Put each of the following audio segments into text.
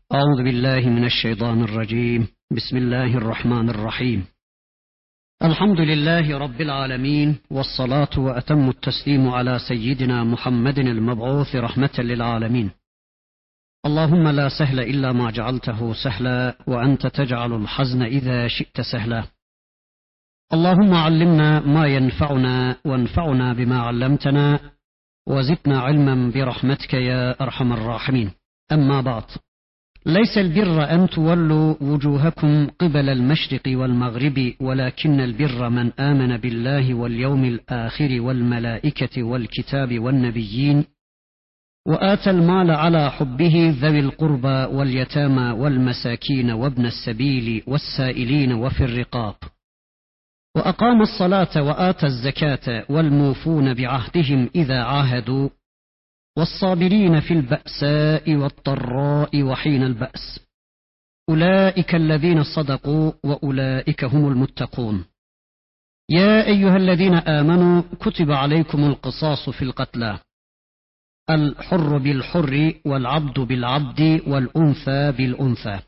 أعوذ بالله من الشيطان الرجيم. بسم الله الرحمن الرحيم. الحمد لله رب العالمين، والصلاة وأتم التسليم على سيدنا محمد المبعوث رحمة للعالمين. اللهم لا سهل إلا ما جعلته سهلا، وأنت تجعل الحزن إذا شئت سهلا. اللهم علمنا ما ينفعنا، وانفعنا بما علمتنا، وزدنا علما برحمتك يا أرحم الراحمين. أما بعد، ليس البر أن تولوا وجوهكم قبل المشرق والمغرب، ولكن البر من آمن بالله واليوم الآخر والملائكة والكتاب والنبيين، وآتى المال على حبه ذوي القربى واليتامى والمساكين وابن السبيل والسائلين وفي الرقاب، وأقام الصلاة وآتى الزكاة والموفون بعهدهم إذا عاهدوا، والصابرين في البأساء والضراء وحين البأس، أولئك الذين صدقوا وأولئك هم المتقون. يا أيها الذين آمنوا كتب عليكم القصاص في القتلى، الحر بالحر والعبد بالعبد والأنثى بالأنثى،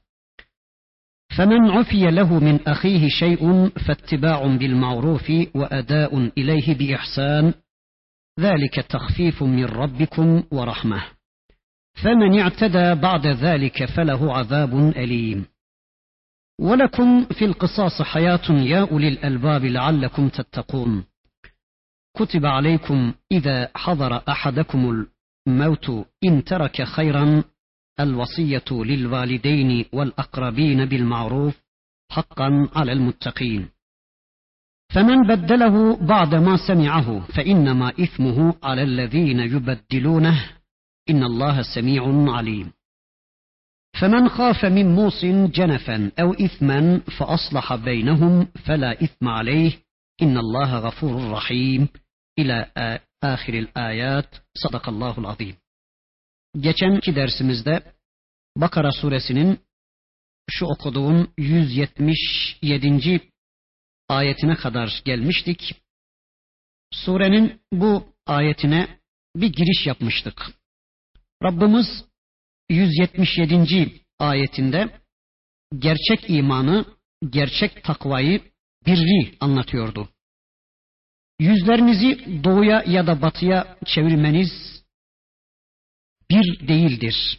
فمن عفي له من أخيه شيء فاتباع بالمعروف وأداء إليه بإحسان، ذلك تخفيف من ربكم ورحمة، فمن اعتدى بعد ذلك فله عذاب أليم. ولكم في القصاص حياة يا أولي الألباب لعلكم تتقون. كتب عليكم إذا حضر أحدكم الموت إن ترك خيرا الوصية للوالدين والأقربين بالمعروف حقا على المتقين، فمن بدله بعد ما سمعه فإنما إثمه على الذين يبدلونه، إن الله سميع عليم. فمن خاف من موص جنفا أو إثما فأصلح بينهم فلا إثم عليه، إن الله غفور رحيم. إلى آخر الآيات. Sadakallahul azim. Geçenki dersimizde Bakara suresinin şu okuduğum 177. ayetine kadar gelmiştik. Surenin bu ayetine bir giriş yapmıştık. Rabbimiz 177. ayetinde gerçek imanı, gerçek takvayı, birri anlatıyordu. Yüzlerinizi doğuya ya da batıya çevirmeniz bir değildir.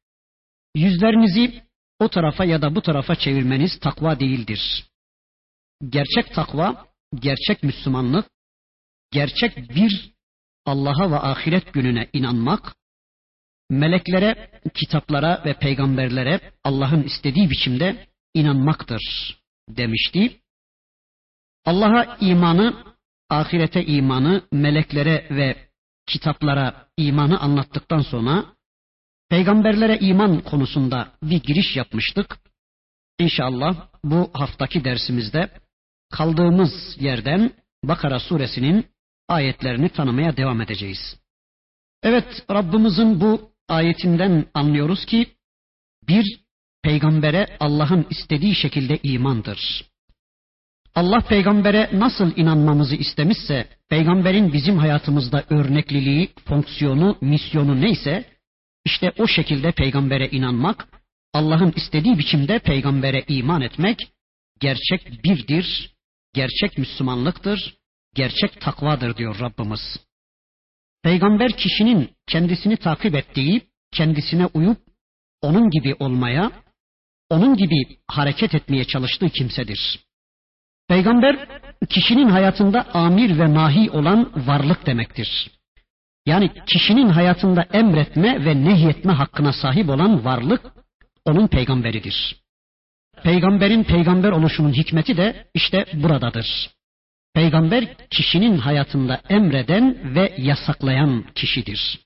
Yüzlerinizi o tarafa ya da bu tarafa çevirmeniz takva değildir. Gerçek takva, gerçek Müslümanlık, gerçek bir Allah'a ve ahiret gününe inanmak, meleklere, kitaplara ve peygamberlere Allah'ın istediği biçimde inanmaktır demişti. Allah'a imanı, ahirete imanı, meleklere ve kitaplara imanı anlattıktan sonra peygamberlere iman konusunda bir giriş yapmıştık. İnşallah bu haftaki dersimizde kaldığımız yerden Bakara suresinin ayetlerini tanımaya devam edeceğiz. Evet, Rabbimizin bu ayetinden anlıyoruz ki bir peygambere Allah'ın istediği şekilde imandır. Allah peygambere nasıl inanmamızı istemişse, peygamberin bizim hayatımızda örnekliliği, fonksiyonu, misyonu neyse, işte o şekilde peygambere inanmak, Allah'ın istediği biçimde peygambere iman etmek gerçek birdir, gerçek Müslümanlıktır, gerçek takvadır diyor Rabbimiz. Peygamber kişinin kendisini takip ettiği, kendisine uyup onun gibi olmaya, onun gibi hareket etmeye çalıştığı kimsedir. Peygamber kişinin hayatında amir ve nahi olan varlık demektir. Yani kişinin hayatında emretme ve nehyetme hakkına sahip olan varlık onun peygamberidir. Peygamberin peygamber oluşunun hikmeti de işte buradadır. Peygamber kişinin hayatında emreden ve yasaklayan kişidir.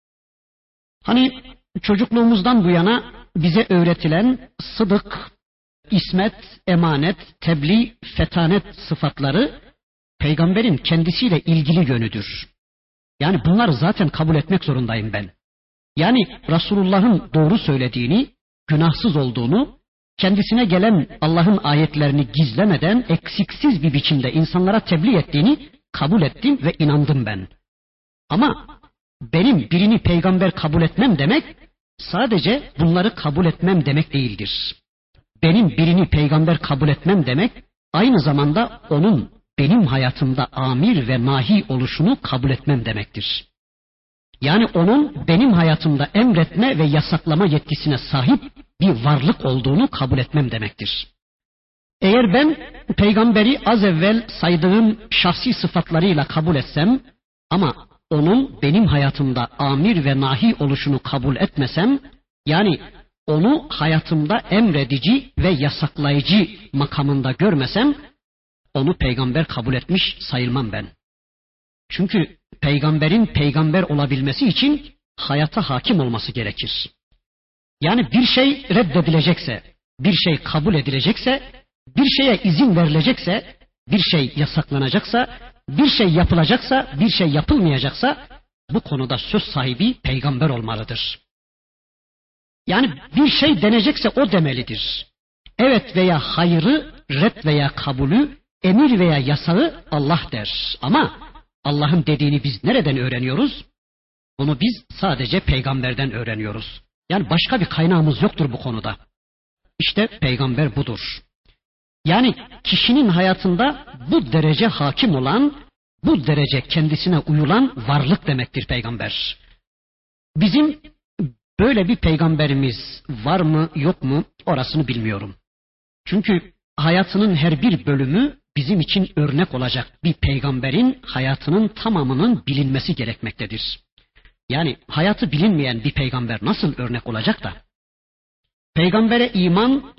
Hani çocukluğumuzdan bu yana bize öğretilen sıdık, ismet, emanet, tebliğ, fetanet sıfatları peygamberin kendisiyle ilgili yönüdür. Yani bunları zaten kabul etmek zorundayım ben. Yani Resulullah'ın doğru söylediğini, günahsız olduğunu, kendisine gelen Allah'ın ayetlerini gizlemeden eksiksiz bir biçimde insanlara tebliğ ettiğini kabul ettim ve inandım ben. Ama benim birini peygamber kabul etmem demek, sadece bunları kabul etmem demek değildir. Benim birini peygamber kabul etmem demek, aynı zamanda onun benim hayatımda amir ve nahi oluşunu kabul etmem demektir. Yani onun benim hayatımda emretme ve yasaklama yetkisine sahip bir varlık olduğunu kabul etmem demektir. Eğer ben peygamberi az evvel saydığım şahsi sıfatlarıyla kabul etsem ama onun benim hayatımda amir ve nahi oluşunu kabul etmesem, yani onu hayatımda emredici ve yasaklayıcı makamında görmesem, onu peygamber kabul etmiş sayılmam ben. Çünkü peygamberin peygamber olabilmesi için hayata hakim olması gerekir. Yani bir şey reddedilecekse, bir şey kabul edilecekse, bir şeye izin verilecekse, bir şey yasaklanacaksa, bir şey yapılacaksa, bir şey yapılmayacaksa, bu konuda söz sahibi peygamber olmalıdır. Yani bir şey denecekse o demelidir. Evet veya hayırı, red veya kabulü, emir veya yasağı Allah der. Ama Allah'ın dediğini biz nereden öğreniyoruz? Bunu biz sadece peygamberden öğreniyoruz. Yani başka bir kaynağımız yoktur bu konuda. İşte peygamber budur. Yani kişinin hayatında bu derece hakim olan, bu derece kendisine uyulan varlık demektir peygamber. Bizim böyle bir peygamberimiz var mı yok mu orasını bilmiyorum. Çünkü hayatının her bir bölümü bizim için örnek olacak bir peygamberin hayatının tamamının bilinmesi gerekmektedir. Yani hayatı bilinmeyen bir peygamber nasıl örnek olacak da? Peygambere iman,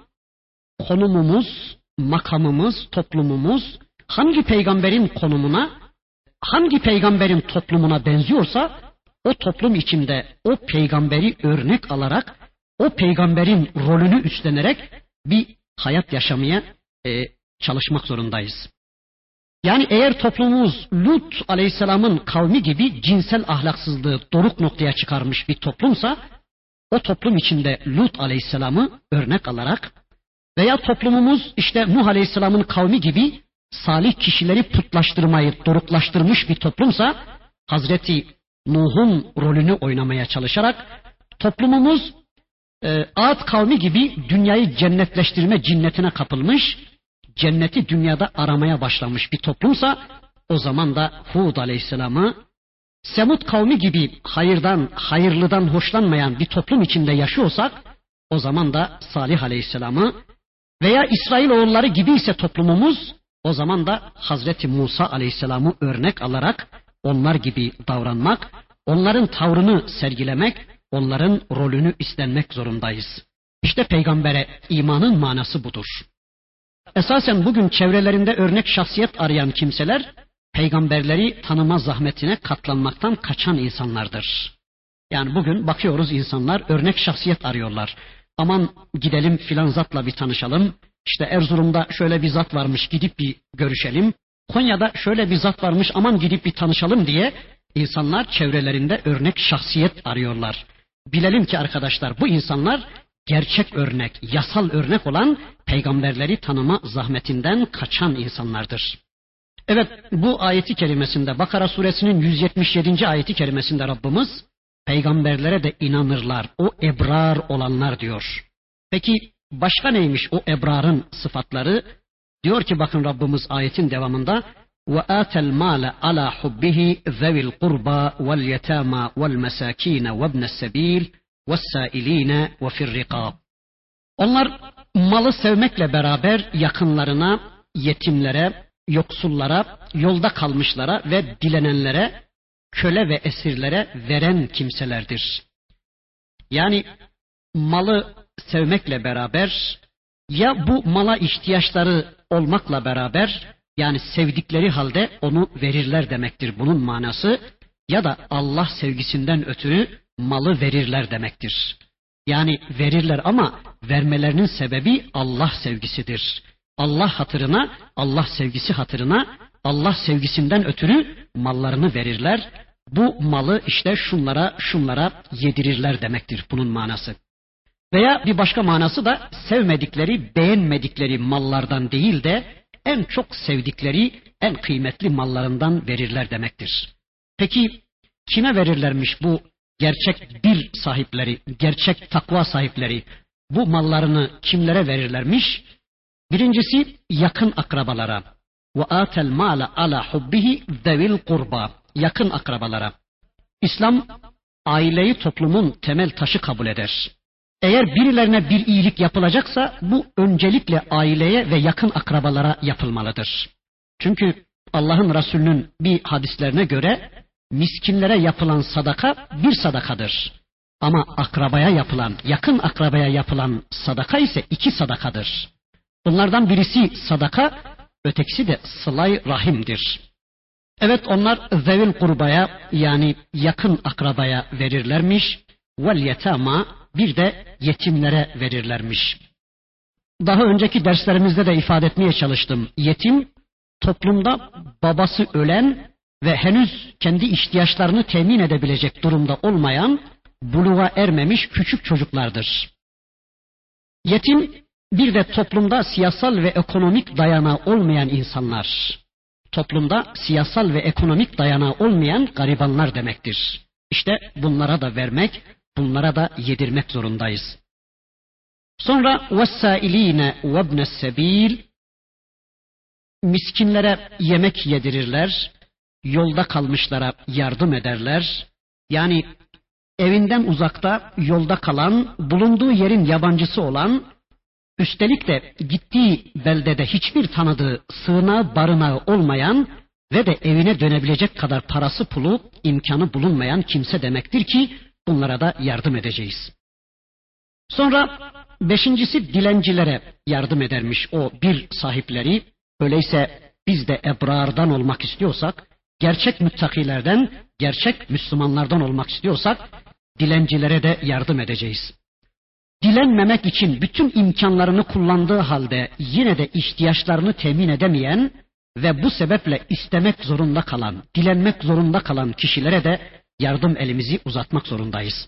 konumumuz, makamımız, toplumumuz hangi peygamberin konumuna, hangi peygamberin toplumuna benziyorsa o toplum içinde o peygamberi örnek alarak, o peygamberin rolünü üstlenerek bir hayat yaşamaya çalışmak zorundayız. Yani eğer toplumumuz Lut aleyhisselamın kavmi gibi cinsel ahlaksızlığı doruk noktaya çıkarmış bir toplumsa, o toplum içinde Lut aleyhisselamı örnek alarak veya toplumumuz işte Nuh aleyhisselamın kavmi gibi salih kişileri putlaştırmayı doruklaştırmış bir toplumsa, Hazreti Nuh'un rolünü oynamaya çalışarak, toplumumuz Ad kavmi gibi dünyayı cennetleştirme cinnetine kapılmış, cenneti dünyada aramaya başlamış bir toplumsa, o zaman da Hud aleyhisselamı, Semud kavmi gibi hayırdan, hayırlıdan hoşlanmayan bir toplum içinde yaşıyorsak, o zaman da Salih aleyhisselamı veya İsrailoğulları gibi ise toplumumuz, o zaman da Hazreti Musa aleyhisselamı örnek alarak onlar gibi davranmak, onların tavrını sergilemek, onların rolünü üstlenmek zorundayız. İşte peygambere imanın manası budur. Esasen bugün çevrelerinde örnek şahsiyet arayan kimseler, peygamberleri tanıma zahmetine katlanmaktan kaçan insanlardır. Yani bugün bakıyoruz insanlar örnek şahsiyet arıyorlar. Aman gidelim filan zatla bir tanışalım. İşte Erzurum'da şöyle bir zat varmış, gidip bir görüşelim. Konya'da şöyle bir zat varmış, aman gidip bir tanışalım diye insanlar çevrelerinde örnek şahsiyet arıyorlar. Bilelim ki arkadaşlar, bu insanlar gerçek örnek, yasal örnek olan peygamberleri tanıma zahmetinden kaçan insanlardır. Evet, bu ayeti kerimesinde, Bakara suresinin 177. ayeti kerimesinde Rabbimiz peygamberlere de inanırlar, o ebrar olanlar diyor. Peki başka neymiş o ebrarın sıfatları? Diyor ki bakın Rabbimiz ayetin devamında, وَآتَ الْمَالَ عَلَى حُبِّهِ ذَوِي الْقُرْبَى وَالْيَتَامَى وَالْمَسَاكِينَ وَابْنَ السَّبِيلِ وَالسَّائِلِينَ وَفِي الرِّقَابِ. Onlar malı sevmekle beraber yakınlarına, yetimlere, yoksullara, yolda kalmışlara ve dilenenlere, köle ve esirlere veren kimselerdir. Yani malı sevmekle beraber, ya bu mala ihtiyaçları olmakla beraber, yani sevdikleri halde onu verirler demektir bunun manası, ya da Allah sevgisinden ötürü malı verirler demektir. Yani verirler ama vermelerinin sebebi Allah sevgisidir. Allah hatırına, Allah sevgisi hatırına, Allah sevgisinden ötürü mallarını verirler. Bu malı işte şunlara yedirirler demektir bunun manası. Veya bir başka manası da sevmedikleri, beğenmedikleri mallardan değil de en çok sevdikleri, en kıymetli mallarından verirler demektir. Peki kime verirlermiş bu gerçek bir sahipleri, gerçek takva sahipleri bu mallarını kimlere verirlermiş? Birincisi yakın akrabalara. Ve atel mala ala hubbihi zevil kurba. Yakın akrabalara. İslam aileyi toplumun temel taşı kabul eder. Eğer birilerine bir iyilik yapılacaksa bu öncelikle aileye ve yakın akrabalara yapılmalıdır. Çünkü Allah'ın Resulü'nün bir hadislerine göre miskinlere yapılan sadaka bir sadakadır. Ama akrabaya yapılan, yakın akrabaya yapılan sadaka ise 2 sadakadır. Bunlardan birisi sadaka, ötekisi de sıla-i rahimdir. Evet, onlar zevil kurbaya yani yakın akrabaya verirlermiş. Vel yetama, bir de yetimlere verirlermiş. Daha önceki derslerimizde de ifade etmeye çalıştım. Yetim, toplumda babası ölen ve henüz kendi ihtiyaçlarını temin edebilecek durumda olmayan, buluğa ermemiş küçük çocuklardır. Yetim, bir de toplumda siyasal ve ekonomik dayanağı olmayan insanlar. Toplumda siyasal ve ekonomik dayanağı olmayan garibanlar demektir. İşte bunlara da vermek, bunlara da yedirmek zorundayız. Sonra vessailine vebnes sebil, miskinlere yemek yedirirler, yolda kalmışlara yardım ederler. Yani evinden uzakta, yolda kalan, bulunduğu yerin yabancısı olan, üstelik de gittiği beldede hiçbir tanıdığı, sığınağı, barınağı olmayan ve de evine dönebilecek kadar parası, pulu, imkanı bulunmayan kimse demektir ki bunlara da yardım edeceğiz. Sonra 5.'si dilencilere yardım edermiş o bir sahipleri. Öyleyse biz de ebrardan olmak istiyorsak, gerçek müttakilerden, gerçek Müslümanlardan olmak istiyorsak dilencilere de yardım edeceğiz. Dilenmemek için bütün imkanlarını kullandığı halde yine de ihtiyaçlarını temin edemeyen ve bu sebeple istemek zorunda kalan, dilenmek zorunda kalan kişilere de yardım elimizi uzatmak zorundayız.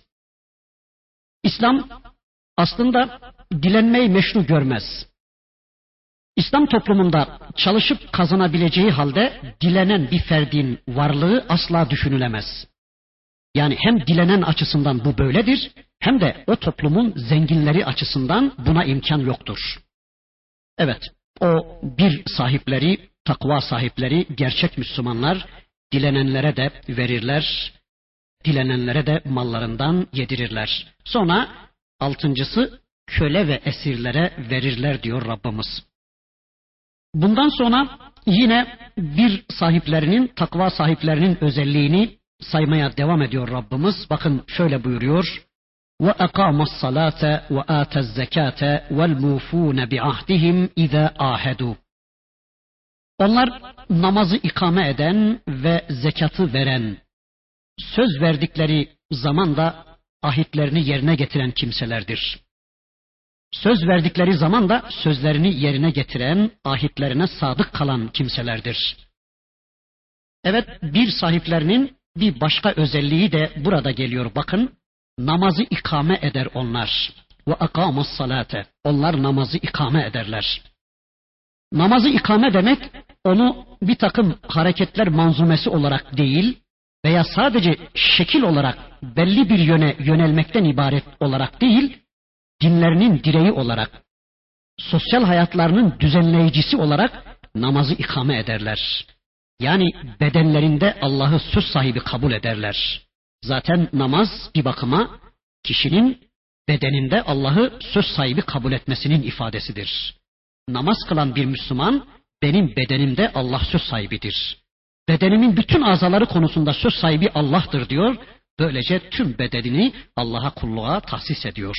İslam aslında dilenmeyi meşru görmez. İslam toplumunda çalışıp kazanabileceği halde dilenen bir ferdin varlığı asla düşünülemez. Yani hem dilenen açısından bu böyledir, hem de o toplumun zenginleri açısından buna imkan yoktur. Evet, o bir sahipleri, takva sahipleri, gerçek Müslümanlar dilenenlere de verirler, dilenenlere de mallarından yedirirler. Sonra 6.'sı köle ve esirlere verirler diyor Rabbimiz. Bundan sonra yine bir sahiplerinin, takva sahiplerinin özelliğini saymaya devam ediyor Rabbimiz. Bakın şöyle buyuruyor. وَاَقَامَ الصَّلَاةَ وَآتَ الزَّكَاةَ وَالْمُوفُونَ بِعَهْدِهِمْ اِذَا آهَدُوا. Onlar namazı ikame eden ve zekatı veren, söz verdikleri zaman da ahitlerini yerine getiren kimselerdir. Söz verdikleri zaman da sözlerini yerine getiren, ahitlerine sadık kalan kimselerdir. Evet, bir sahiplerinin bir başka özelliği de burada geliyor. Bakın, namazı ikame eder onlar. Ve akamus salate. Onlar namazı ikame ederler. Namazı ikame demek, onu bir takım hareketler manzumesi olarak değil veya sadece şekil olarak belli bir yöne yönelmekten ibaret olarak değil, dinlerinin direği olarak, sosyal hayatlarının düzenleyicisi olarak namazı ikame ederler. Yani bedenlerinde Allah'ı söz sahibi kabul ederler. Zaten namaz bir bakıma kişinin bedeninde Allah'ı söz sahibi kabul etmesinin ifadesidir. Namaz kılan bir Müslüman, benim bedenimde Allah söz sahibidir. Bedenimin bütün azaları konusunda söz sahibi Allah'tır diyor. Böylece tüm bedenini Allah'a kulluğa tahsis ediyor.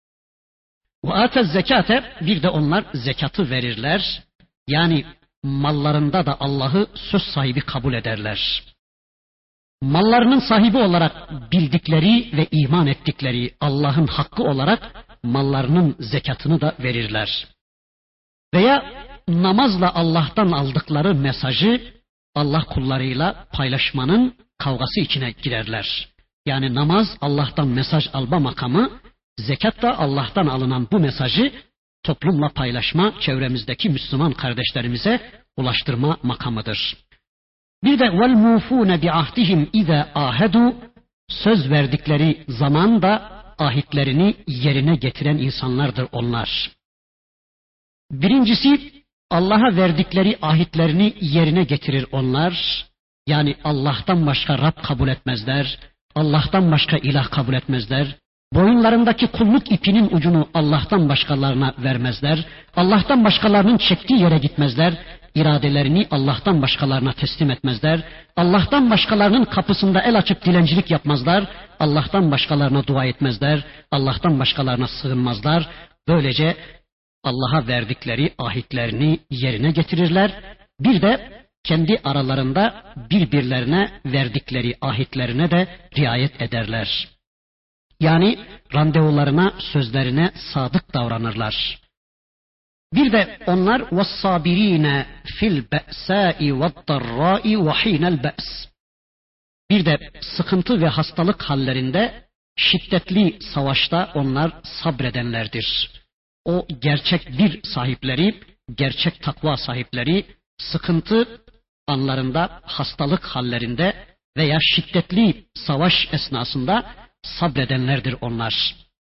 Ve atez zekate, bir de onlar zekatı verirler. Yani mallarında da Allah'ı söz sahibi kabul ederler. Mallarının sahibi olarak bildikleri ve iman ettikleri Allah'ın hakkı olarak mallarının zekatını da verirler. Veya namazla Allah'tan aldıkları mesajı Allah kullarıyla paylaşmanın kavgası içine girerler. Yani namaz Allah'tan mesaj alma makamı, zekat da Allah'tan alınan bu mesajı toplumla paylaşma, çevremizdeki Müslüman kardeşlerimize ulaştırma makamıdır. Bir de vel mufune bi ahdihim iza ahedu, söz verdikleri zaman da ahitlerini yerine getiren insanlardır onlar. Birincisi, Allah'a verdikleri ahitlerini yerine getirir onlar. Yani Allah'tan başka Rab kabul etmezler. Allah'tan başka ilah kabul etmezler. Boyunlarındaki kulluk ipinin ucunu Allah'tan başkalarına vermezler. Allah'tan başkalarının çektiği yere gitmezler. İradelerini Allah'tan başkalarına teslim etmezler. Allah'tan başkalarının kapısında el açıp dilencilik yapmazlar. Allah'tan başkalarına dua etmezler. Allah'tan başkalarına sığınmazlar. Böylece Allah'a verdikleri ahitlerini yerine getirirler. Bir de kendi aralarında birbirlerine verdikleri ahitlerine de riayet ederler. Yani randevularına, sözlerine sadık davranırlar. Bir de onlar وَالصَّابِر۪ينَ فِي الْبَأْسَاءِ وَالضَّرَّاءِ وَح۪ينَ الْبَأْسِ. Bir de sıkıntı ve hastalık hallerinde, şiddetli savaşta onlar sabredenlerdir. O gerçek bir sahipleri, gerçek takva sahipleri, sıkıntı anlarında, hastalık hallerinde veya şiddetli savaş esnasında sabredenlerdir onlar.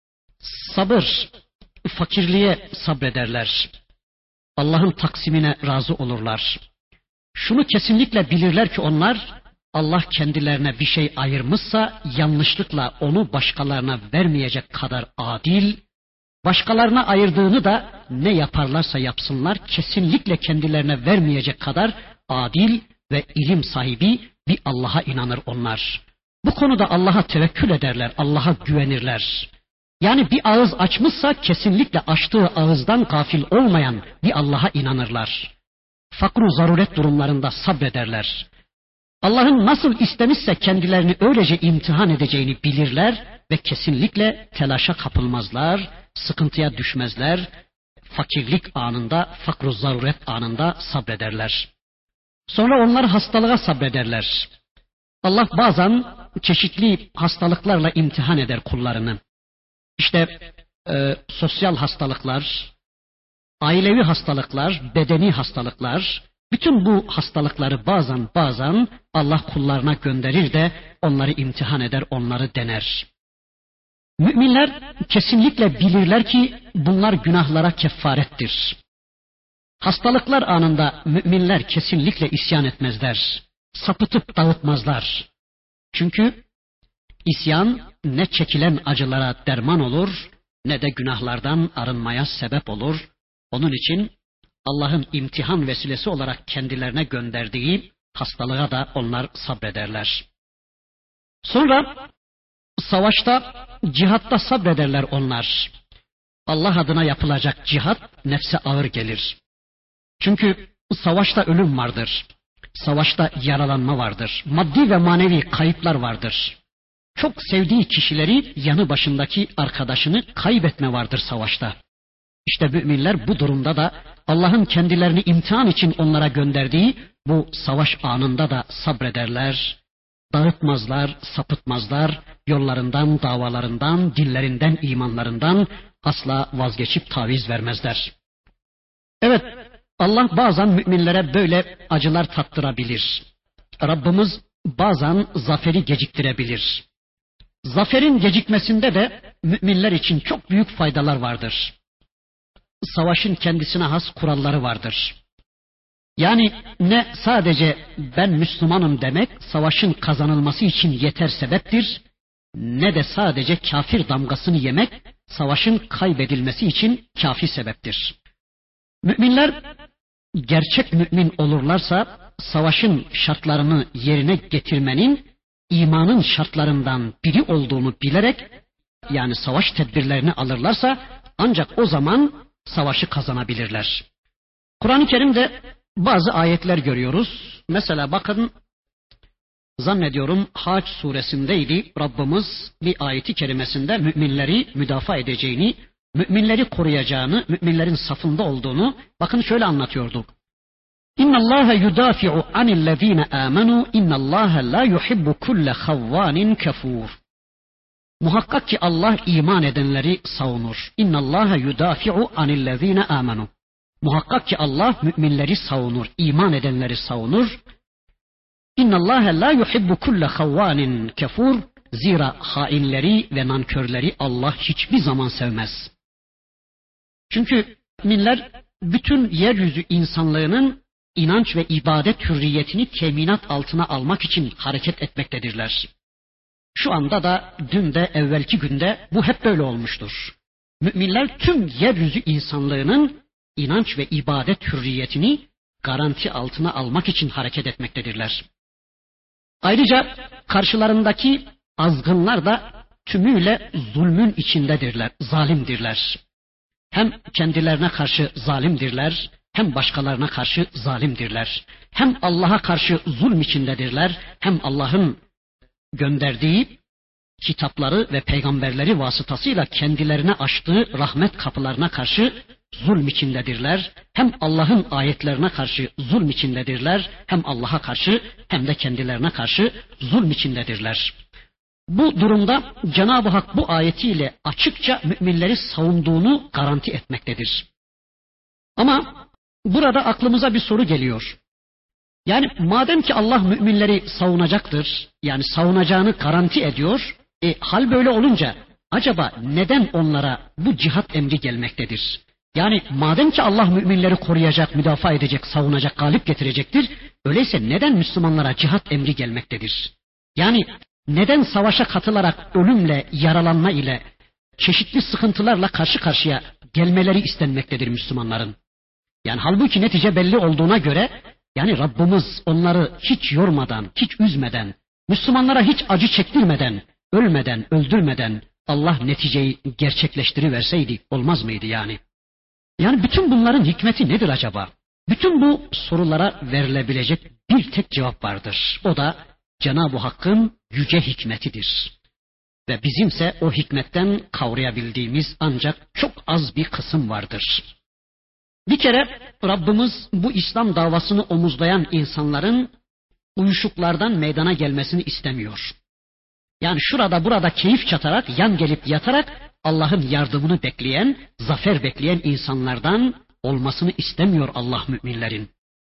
Sabır, fakirliğe sabrederler. Allah'ın taksimine razı olurlar. Şunu kesinlikle bilirler ki onlar, Allah kendilerine bir şey ayırmışsa yanlışlıkla onu başkalarına vermeyecek kadar adil, başkalarına ayırdığını da ne yaparlarsa yapsınlar kesinlikle kendilerine vermeyecek kadar adil ve ilim sahibi bir Allah'a inanır onlar. Bu konuda Allah'a tevekkül ederler, Allah'a güvenirler. Yani bir ağız açmışsa kesinlikle açtığı ağızdan gafil olmayan bir Allah'a inanırlar. Fakru zaruret durumlarında sabrederler. Allah'ın nasıl istemişse kendilerini öylece imtihan edeceğini bilirler ve kesinlikle telaşa kapılmazlar, sıkıntıya düşmezler. Fakirlik anında, fakru zaruret anında sabrederler. Sonra onlar hastalığa sabrederler. Allah bazen çeşitli hastalıklarla imtihan eder kullarını. İşte sosyal hastalıklar, ailevi hastalıklar, bedeni hastalıklar, bütün bu hastalıkları bazen Allah kullarına gönderir de onları imtihan eder, onları dener. Müminler kesinlikle bilirler ki bunlar günahlara kefarettir. Hastalıklar anında müminler kesinlikle isyan etmezler, sapıtıp dağıtmazlar. Çünkü isyan ne çekilen acılara derman olur, ne de günahlardan arınmaya sebep olur. Onun için Allah'ın imtihan vesilesi olarak kendilerine gönderdiği hastalığa da onlar sabrederler. Sonra savaşta, cihatta sabrederler onlar. Allah adına yapılacak cihat nefse ağır gelir. Çünkü savaşta ölüm vardır. Savaşta yaralanma vardır. Maddi ve manevi kayıplar vardır. Çok sevdiği kişileri, yanı başındaki arkadaşını kaybetme vardır savaşta. İşte müminler bu durumda da Allah'ın kendilerini imtihan için onlara gönderdiği bu savaş anında da sabrederler, dağıtmazlar, sapıtmazlar, yollarından, davalarından, dinlerinden, imanlarından asla vazgeçip taviz vermezler. Evet, Allah bazen müminlere böyle acılar tattırabilir. Rabbimiz bazen zaferi geciktirebilir. Zaferin gecikmesinde de müminler için çok büyük faydalar vardır. Savaşın kendisine has kuralları vardır. Yani ne sadece ben Müslümanım demek savaşın kazanılması için yeter sebeptir, ne de sadece kafir damgasını yemek savaşın kaybedilmesi için kafi sebeptir. Müminler gerçek mümin olurlarsa savaşın şartlarını yerine getirmenin imanın şartlarından biri olduğunu bilerek, yani savaş tedbirlerini alırlarsa ancak o zaman savaşı kazanabilirler. Kur'an-ı Kerim'de bazı ayetler görüyoruz. Mesela bakın, zannediyorum Hac suresindeydi. Rabbimiz bir ayeti kerimesinde müminleri müdafaa edeceğini, müminleri koruyacağını, müminlerin safında olduğunu bakın şöyle anlatıyordu. İnna Allaha yudafi'u anillezine amenu, inna Allaha la yuhibbu kulle havvanin kafur. Muhakkak ki Allah iman edenleri savunur. İnna Allaha yudafi'u anillezine amenu. Muhakkak ki Allah müminleri savunur, iman edenleri savunur. İnna Allaha la yuhibbu kulle havvanin kafur. Zira hainleri ve nankörleri Allah hiçbir zaman sevmez. Çünkü müminler bütün yeryüzü insanlığının inanç ve ibadet hürriyetini teminat altına almak için hareket etmektedirler. Şu anda da dün de evvelki günde bu hep böyle olmuştur. Müminler tüm yeryüzü insanlığının inanç ve ibadet hürriyetini garanti altına almak için hareket etmektedirler. Ayrıca karşılarındaki azgınlar da tümüyle zulmün içindedirler, zalimdirler. Hem kendilerine karşı zalimdirler, hem başkalarına karşı zalimdirler. Hem Allah'a karşı zulm içindedirler, hem Allah'ın gönderdiği kitapları ve peygamberleri vasıtasıyla kendilerine açtığı rahmet kapılarına karşı zulm içindedirler. Hem Allah'ın ayetlerine karşı zulm içindedirler, hem Allah'a karşı hem de kendilerine karşı zulm içindedirler. Bu durumda Cenab-ı Hak bu ayetiyle açıkça müminleri savunduğunu garanti etmektedir. Ama burada aklımıza bir soru geliyor. Yani madem ki Allah müminleri savunacaktır, yani savunacağını garanti ediyor, hal böyle olunca acaba neden onlara bu cihat emri gelmektedir? Yani madem ki Allah müminleri koruyacak, müdafaa edecek, savunacak, galip getirecektir, öyleyse neden Müslümanlara cihat emri gelmektedir? Yani neden savaşa katılarak ölümle, yaralanma ile, çeşitli sıkıntılarla karşı karşıya gelmeleri istenmektedir Müslümanların? Yani halbuki netice belli olduğuna göre, yani Rabbimiz onları hiç yormadan, hiç üzmeden, Müslümanlara hiç acı çektirmeden, ölmeden, öldürmeden Allah neticeyi gerçekleştiriverseydi olmaz mıydı yani? Yani bütün bunların hikmeti nedir acaba? Bütün bu sorulara verilebilecek bir tek cevap vardır. O da Cenab-ı Hakk'ın yüce hikmetidir. Ve bizimse o hikmetten kavrayabildiğimiz ancak çok az bir kısım vardır. Bir kere Rabbimiz bu İslam davasını omuzlayan insanların uyuşuklardan meydana gelmesini istemiyor. Yani şurada burada keyif çatarak, yan gelip yatarak Allah'ın yardımını bekleyen, zafer bekleyen insanlardan olmasını istemiyor Allah müminlerin.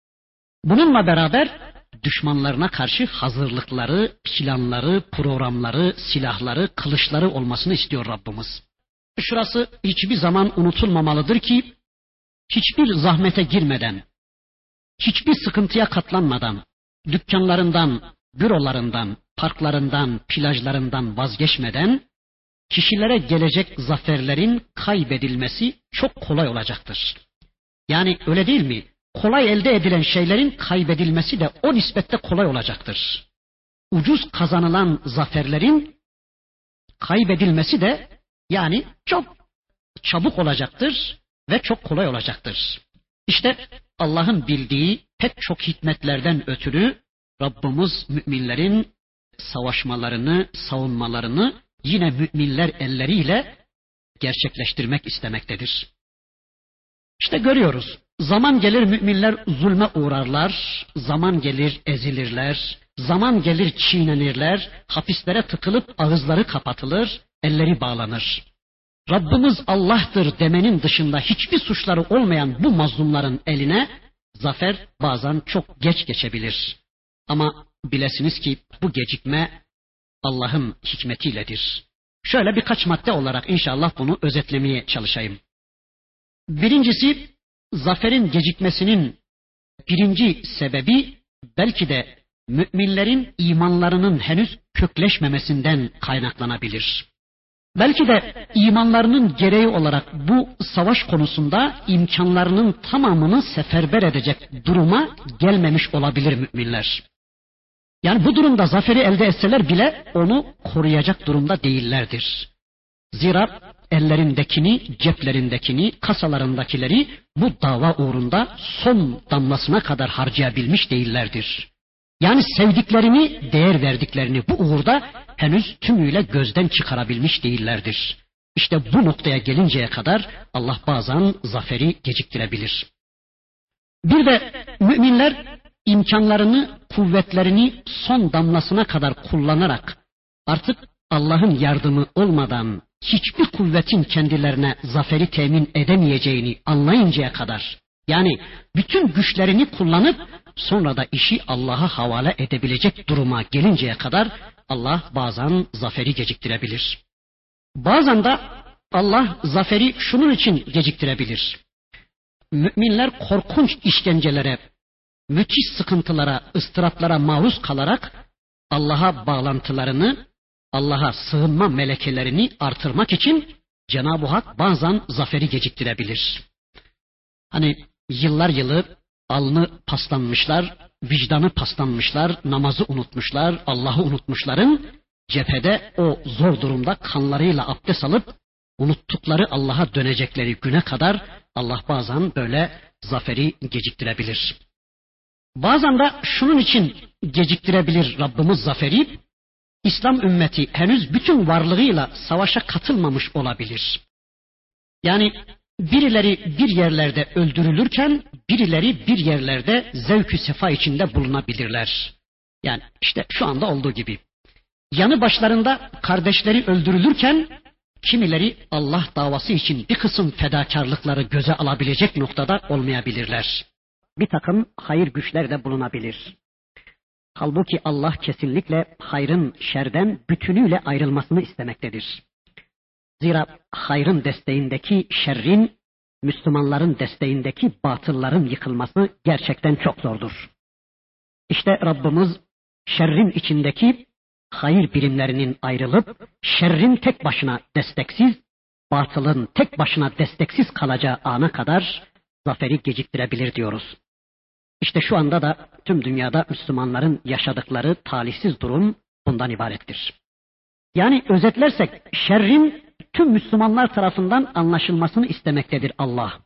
Bununla beraber düşmanlarına karşı hazırlıkları, planları, programları, silahları, kılıçları olmasını istiyor Rabbimiz. Şurası hiçbir zaman unutulmamalıdır ki, hiçbir zahmete girmeden, hiçbir sıkıntıya katlanmadan, dükkanlarından, bürolarından, parklarından, plajlarından vazgeçmeden, kişilere gelecek zaferlerin kaybedilmesi çok kolay olacaktır. Yani öyle değil mi? Kolay elde edilen şeylerin kaybedilmesi de o nispette kolay olacaktır. Ucuz kazanılan zaferlerin kaybedilmesi de yani çok çabuk olacaktır ve çok kolay olacaktır. İşte Allah'ın bildiği pek çok hikmetlerden ötürü Rabbimiz müminlerin savaşmalarını, savunmalarını yine müminler elleriyle gerçekleştirmek istemektedir. İşte görüyoruz. Zaman gelir müminler zulme uğrarlar, zaman gelir ezilirler, zaman gelir çiğnenirler, hapislere tıkılıp ağızları kapatılır, elleri bağlanır. Rabbimiz Allah'tır demenin dışında hiçbir suçları olmayan bu mazlumların eline zafer bazen çok geç geçebilir. Ama bilesiniz ki bu gecikme Allah'ın hikmetiyledir. Şöyle birkaç madde olarak inşallah bunu özetlemeye çalışayım. Birincisi, zaferin gecikmesinin birinci sebebi belki de müminlerin imanlarının henüz kökleşmemesinden kaynaklanabilir. Belki de imanlarının gereği olarak bu savaş konusunda imkanlarının tamamını seferber edecek duruma gelmemiş olabilir müminler. Yani bu durumda zaferi elde etseler bile onu koruyacak durumda değillerdir. Zira ellerindekini, ceplerindekini, kasalarındakileri bu dava uğrunda son damlasına kadar harcayabilmiş değillerdir. Yani sevdiklerini, değer verdiklerini bu uğurda henüz tümüyle gözden çıkarabilmiş değillerdir. İşte bu noktaya gelinceye kadar Allah bazen zaferi geciktirebilir. Bir de müminler imkanlarını, kuvvetlerini son damlasına kadar kullanarak artık Allah'ın yardımı olmadan hiçbir kuvvetin kendilerine zaferi temin edemeyeceğini anlayıncaya kadar, yani bütün güçlerini kullanıp sonra da işi Allah'a havale edebilecek duruma gelinceye kadar Allah bazen zaferi geciktirebilir. Bazen de Allah zaferi şunun için geciktirebilir. Müminler korkunç işkencelere, müthiş sıkıntılara, ıstıraplara maruz kalarak Allah'a bağlantılarını, Allah'a sığınma melekelerini artırmak için Cenab-ı Hak bazen zaferi geciktirebilir. Hani yıllar yılı alnı paslanmışlar, vicdanı paslanmışlar, namazı unutmuşlar, Allah'ı unutmuşların cephede o zor durumda kanlarıyla abdest alıp unuttukları Allah'a dönecekleri güne kadar Allah bazen böyle zaferi geciktirebilir. Bazen de şunun için geciktirebilir Rabbimiz zaferi. İslam ümmeti henüz bütün varlığıyla savaşa katılmamış olabilir. Yani birileri bir yerlerde öldürülürken birileri bir yerlerde zevk-ü sefa içinde bulunabilirler. Yani işte şu anda olduğu gibi. Yanı başlarında kardeşleri öldürülürken kimileri Allah davası için bir kısım fedakarlıkları göze alabilecek noktada olmayabilirler. Bir takım hayır güçler de bulunabilir. Halbuki Allah kesinlikle hayrın şerden bütünüyle ayrılmasını istemektedir. Zira hayrın desteğindeki şerrin, Müslümanların desteğindeki batılların yıkılması gerçekten çok zordur. İşte Rabbimiz şerrin içindeki hayır birimlerinin ayrılıp şerrin tek başına desteksiz, batılın tek başına desteksiz kalacağı ana kadar zaferi geciktirebilir diyoruz. İşte şu anda da tüm dünyada Müslümanların yaşadıkları talihsiz durum bundan ibarettir. Yani özetlersek şerrin tüm Müslümanlar tarafından anlaşılmasını istemektedir Allah.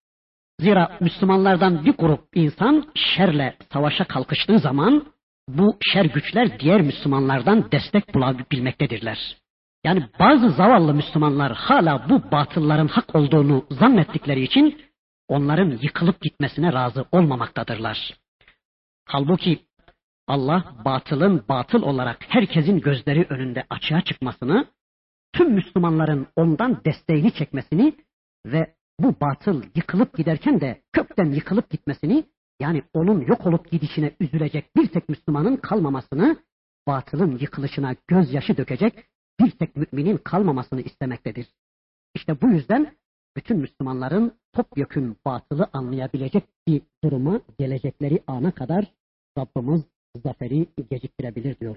Zira Müslümanlardan bir grup insan şerle savaşa kalkıştığı zaman bu şer güçler diğer Müslümanlardan destek bulabilmektedirler. Yani bazı zavallı Müslümanlar hala bu batılların hak olduğunu zannettikleri için onların yıkılıp gitmesine razı olmamaktadırlar. Halbuki Allah batılın batıl olarak herkesin gözleri önünde açığa çıkmasını, tüm Müslümanların ondan desteğini çekmesini ve bu batıl yıkılıp giderken de kökten yıkılıp gitmesini, yani onun yok olup gidişine üzülecek bir tek Müslümanın kalmamasını, batılın yıkılışına gözyaşı dökecek bir tek müminin kalmamasını istemektedir. İşte bu yüzden bütün Müslümanların topyekün batılı anlayabilecek bir duruma gelecekleri ana kadar Rabbimiz zaferi geciktirebilir diyor.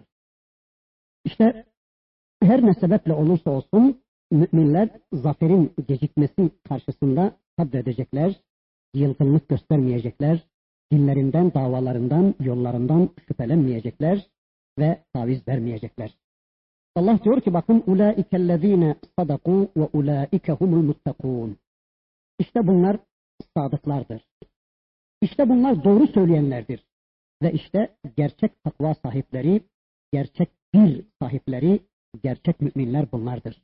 İşte her ne sebeple olursa olsun müminler zaferin gecikmesi karşısında sabredecekler, yılgınlık göstermeyecekler, dinlerinden, davalarından, yollarından şüphelenmeyecekler ve taviz vermeyecekler. Allah diyor ki bakın ulaikellezine sadaku ve ulaike humul muttakun. İşte bunlar sadıklardır. İşte bunlar doğru söyleyenlerdir. Ve işte gerçek takva sahipleri, gerçek bir sahipleri, gerçek müminler bunlardır.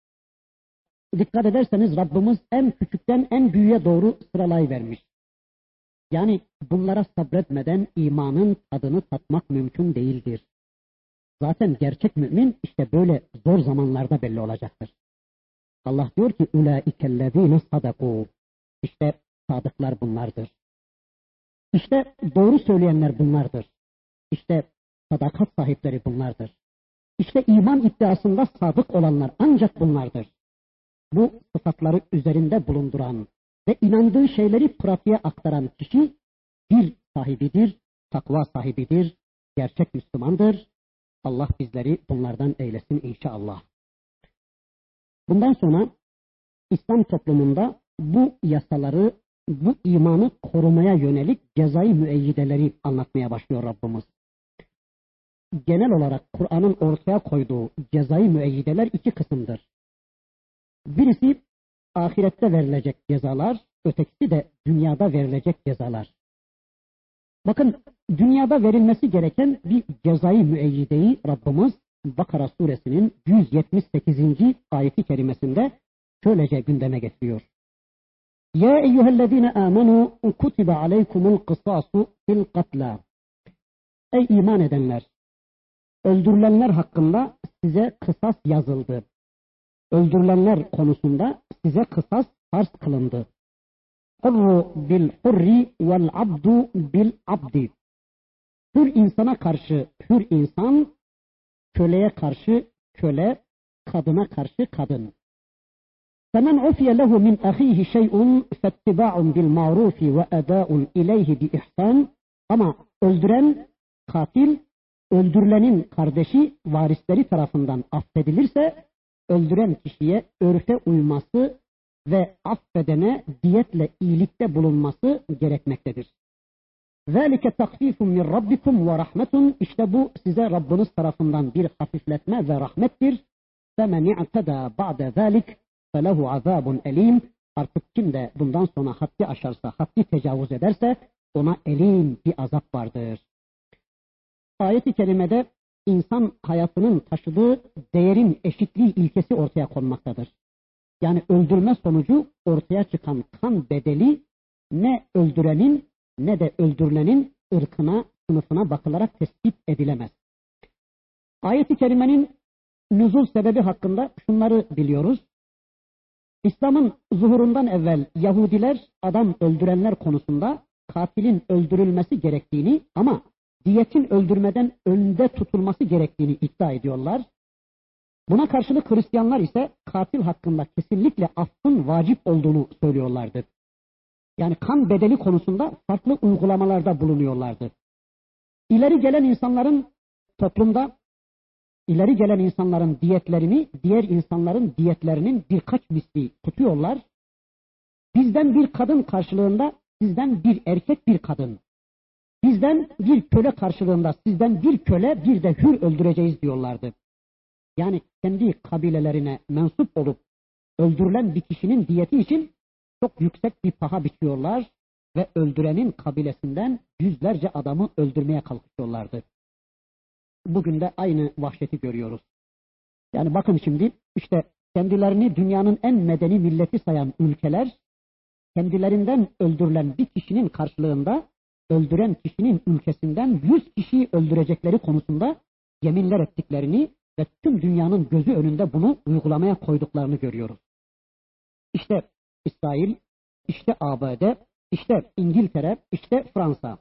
Dikkat ederseniz Rabbimiz en küçükten en büyüğe doğru sıralayıvermiş. Yani bunlara sabretmeden imanın tadını tatmak mümkün değildir. Zaten gerçek mümin işte böyle zor zamanlarda belli olacaktır. Allah diyor ki ulaikellezine sadaku. İşte sadıklar bunlardır. İşte doğru söyleyenler bunlardır. İşte sadakat sahipleri bunlardır. İşte iman iddiasında sadık olanlar ancak bunlardır. Bu sıfatları üzerinde bulunduran ve inandığı şeyleri pratiğe aktaran kişi bir sahibidir, takva sahibidir, gerçek Müslümandır. Allah bizleri bunlardan eylesin inşallah. Bundan sonra İslam toplumunda bu yasaları, bu imanı korumaya yönelik cezai müeyyideleri anlatmaya başlıyor Rabbimiz. Genel olarak Kur'an'ın ortaya koyduğu cezai müeyyideler iki kısımdır. Birisi ahirette verilecek cezalar, ötekisi de dünyada verilecek cezalar. Bakın dünyada verilmesi gereken bir cezai müeyyideyi Rabbimiz Bakara suresinin 178. ayeti kerimesinde şöylece gündeme getiriyor. Ya eyyühellezine amenu kutibe aleykumul kısasu fil katla. Ey iman edenler! Öldürülenler hakkında size kısas yazıldı. Öldürülenler konusunda size kısas farz kılındı. Hurru bil hurri vel abdu bil abdi. Hür insana karşı hür insan, köleye karşı köle, kadına karşı kadın. فَمَنْ عُفِيَ لَهُ مِنْ أَخِيهِ شَيْءٌ فَاتِّبَاعٌ بِالْمَعْرُوفِ وَأَدَاءٌ إِلَيْهِ بِإِحْسَانٍ. Ama öldüren, katil, öldürülenin kardeşi, varisleri tarafından affedilirse, öldüren kişiye örfe uyması ve affedene diyetle iyilikte bulunması gerekmektedir. ذَٰلِكَ تَخْفِيفٌ مِنْ رَبِّكُمْ وَرَحْمَةٌ. İşte bu size Rabbiniz tarafından bir hafifletme ve rahmettir. فَمَنْ اِعْتَدَى بَعْدَ ذَٰلِكَ فَلَهُ عَذَابٌ اَلِيمٌ. Artık kim de bundan sonra haddi aşarsa, haddi tecavüz ederse ona elim bir azap vardır. Ayet-i kerimede insan hayatının taşıdığı değerin eşitliği ilkesi ortaya konmaktadır. Yani öldürme sonucu ortaya çıkan kan bedeli ne öldürenin ne de öldürülenin ırkına, sınıfına bakılarak tespit edilemez. Ayet-i kerimenin nüzul sebebi hakkında şunları biliyoruz. İslam'ın zuhurundan evvel Yahudiler adam öldürenler konusunda katilin öldürülmesi gerektiğini ama diyetin öldürmeden önde tutulması gerektiğini iddia ediyorlar. Buna karşılık Hristiyanlar ise katil hakkında kesinlikle affın vacip olduğunu söylüyorlardı. Yani kan bedeli konusunda farklı uygulamalarda bulunuyorlardı. İleri gelen insanların toplumda ileri gelen insanların diyetlerini diğer insanların diyetlerinin birkaç misli tutuyorlar. Bizden bir kadın karşılığında sizden bir erkek bir kadın. Bizden bir köle karşılığında sizden bir köle bir de hür öldüreceğiz diyorlardı. Yani kendi kabilelerine mensup olup öldürülen bir kişinin diyeti için çok yüksek bir paha biçiyorlar ve öldürenin kabilesinden yüzlerce adamı öldürmeye kalkışıyorlardı. Bugün de aynı vahşeti görüyoruz. Yani bakın şimdi işte kendilerini dünyanın en medeni milleti sayan ülkeler kendilerinden öldürülen bir kişinin karşılığında öldüren kişinin ülkesinden 100 kişiyi öldürecekleri konusunda yeminler ettiklerini ve tüm dünyanın gözü önünde bunu uygulamaya koyduklarını görüyoruz. İşte İsrail, işte ABD, işte İngiltere, işte Fransa.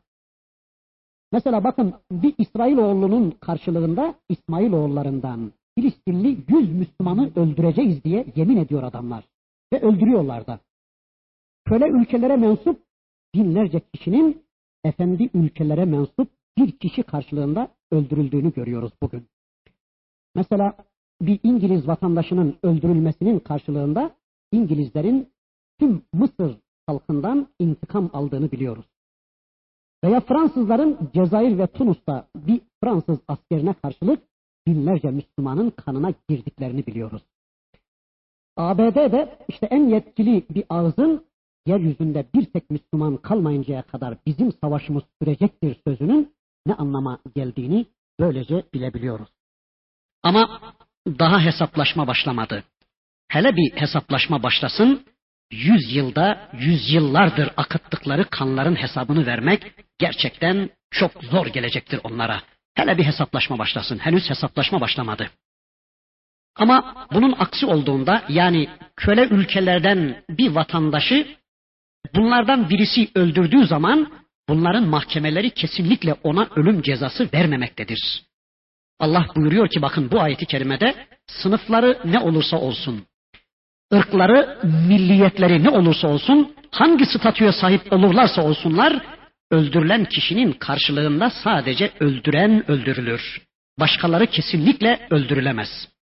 Mesela bakın bir İsrailoğlunun karşılığında İsmailoğullarından Filistinli 100 Müslümanı öldüreceğiz diye yemin ediyor adamlar. Ve öldürüyorlar da. Köle ülkelere mensup binlerce kişinin efendi ülkelere mensup bir kişi karşılığında öldürüldüğünü görüyoruz bugün. Mesela bir İngiliz vatandaşının öldürülmesinin karşılığında İngilizlerin tüm Mısır halkından intikam aldığını biliyoruz. Veya Fransızların Cezayir ve Tunus'ta bir Fransız askerine karşılık binlerce Müslümanın kanına girdiklerini biliyoruz. ABD'de işte en yetkili bir ağzın yeryüzünde bir tek Müslüman kalmayıncaya kadar bizim savaşımız sürecektir sözünün ne anlama geldiğini böylece bilebiliyoruz. Ama daha hesaplaşma başlamadı. Hele bir hesaplaşma başlasın, 100 yılda, yüzyıllardır akıttıkları kanların hesabını vermek gerçekten çok zor gelecektir onlara. Hele bir hesaplaşma başlasın, henüz hesaplaşma başlamadı. Ama bunun aksi olduğunda yani köle ülkelerden bir vatandaşı bunlardan birisi öldürdüğü zaman bunların mahkemeleri kesinlikle ona ölüm cezası vermemektedir. Allah buyuruyor ki bakın bu ayeti kerimede sınıfları ne olursa olsun, ırkları, milliyetleri ne olursa olsun, hangi statüye sahip olurlarsa olsunlar, öldürülen kişinin karşılığında sadece öldüren öldürülür. Başkaları kesinlikle öldürülemez.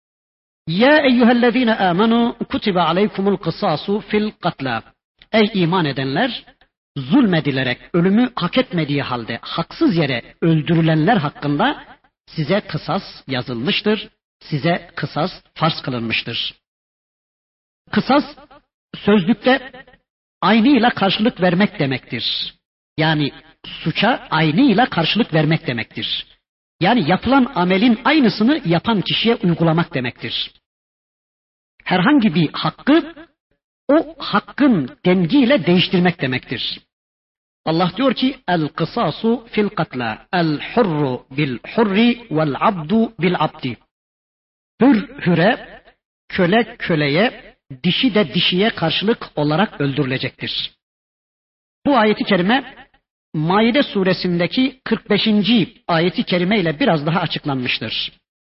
Ya eyyühellezine amenu kutibe aleykumul kısasu fil katla. Ey iman edenler, zulmedilerek ölümü hak etmediği halde haksız yere öldürülenler hakkında size kısas yazılmıştır, size kısas farz kılınmıştır. Kısas sözlükte aynıyla karşılık vermek demektir. Yani suça aynıyla karşılık vermek demektir. Yani yapılan amelin aynısını yapan kişiye uygulamak demektir. Herhangi bir hakkı o hakkın dengiyle değiştirmek demektir. Allah diyor ki el kısasu fil katla el hurru bil hurri vel abdu bil abdi. Hür hüre, köle köleye, dişi de dişiye karşılık olarak öldürülecektir. Bu ayeti kerime Maide suresindeki 45. ayeti kerime ile biraz daha açıklanmıştır.